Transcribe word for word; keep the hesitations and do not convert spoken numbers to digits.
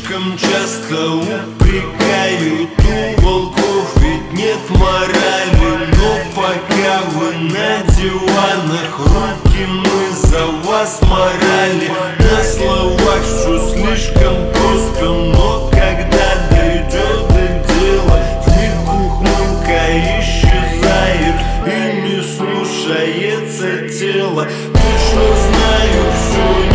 Слишком часто упрекают, у волков ведь нет морали. Но пока вы на диванах, руки мы за вас морали. На словах все слишком просто, но когда дойдет до дела, вмиг ухмылка исчезает и не слушается тело. Точно знаю, все